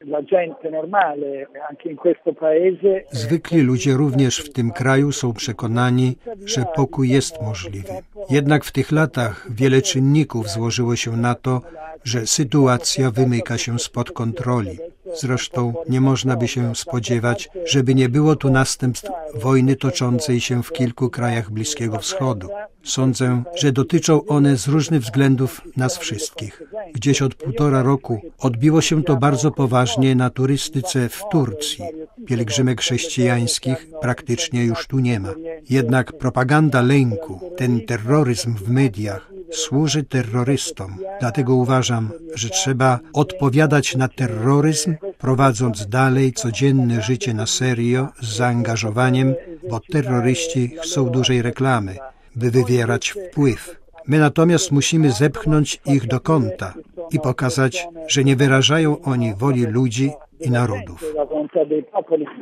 Zwykli ludzie również w tym kraju są przekonani, że pokój jest możliwy. Jednak w tych latach wiele czynników złożyło się na to, że sytuacja wymyka się spod kontroli. Zresztą nie można by się spodziewać, żeby nie było tu następstw wojny toczącej się w kilku krajach Bliskiego Wschodu. Sądzę, że dotyczą one z różnych względów nas wszystkich. Gdzieś od 1,5 roku odbiło się to bardzo poważnie na turystyce w Turcji. Pielgrzymek chrześcijańskich praktycznie już tu nie ma. Jednak propaganda lęku, ten terroryzm w mediach służy terrorystom. Dlatego uważam, że trzeba odpowiadać na terroryzm, prowadząc dalej codzienne życie na serio, z zaangażowaniem, bo terroryści chcą dużej reklamy, by wywierać wpływ. My natomiast musimy zepchnąć ich do kąta i pokazać, że nie wyrażają oni woli ludzi i narodów.